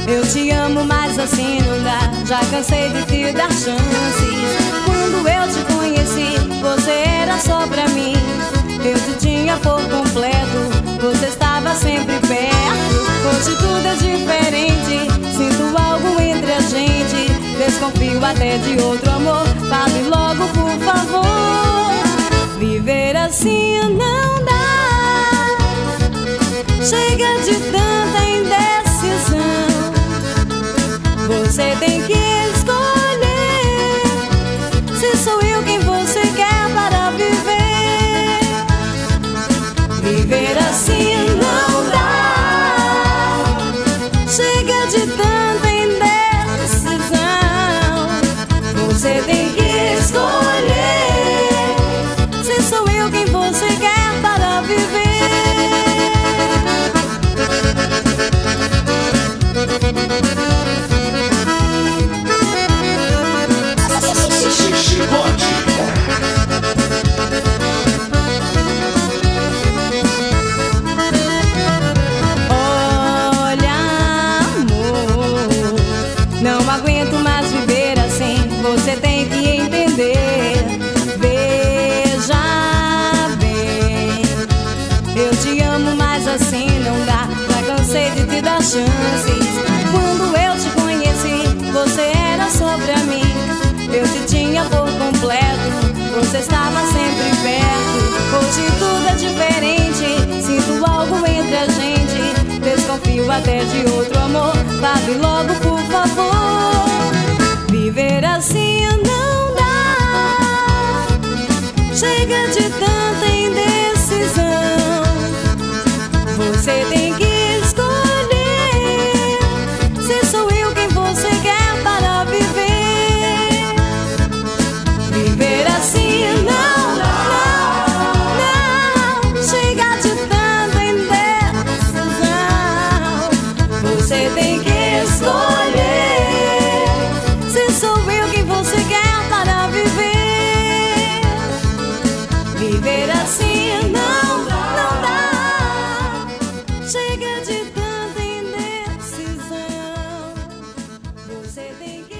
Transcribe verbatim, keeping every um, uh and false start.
Eu te amo, mas assim não dá. Já cansei de te dar chances. Quando eu te conheci, você era só pra mim. Eu te tinha por completo, você estava sempre perto. Hoje tudo é diferente, sinto algo entre a gente. Desconfio até de outro amor, fale logo por favor. Viver assim não dá. Chega de tanta indecisão. Você tem que escolher se sou eu quem você quer para viver. Viver assim não dá. Chega de tanta indecisão. Você tem que escolher se sou eu quem você quer para viver. Não aguento mais viver assim, você tem que entender. Veja bem, eu te amo, mas assim não dá. Já cansei de te dar chances. Quando eu te conheci, você era só pra mim. Eu te tinha por completo, você estava sempre perto. Hoje tudo é diferente, sinto algo entre a gente. Desconfio até de outro amor, fale logo por favor. Viver assim não dá. Chega de tanta indecisão. Você tem que escolher se sou eu quem você quer para viver. Viver assim não dá. Não, não. Chega de tanta indecisão. Você tem que escolher se sou eu quem você quer para viver. Viver assim não, não dá. Chega de tanta indecisão. Você tem que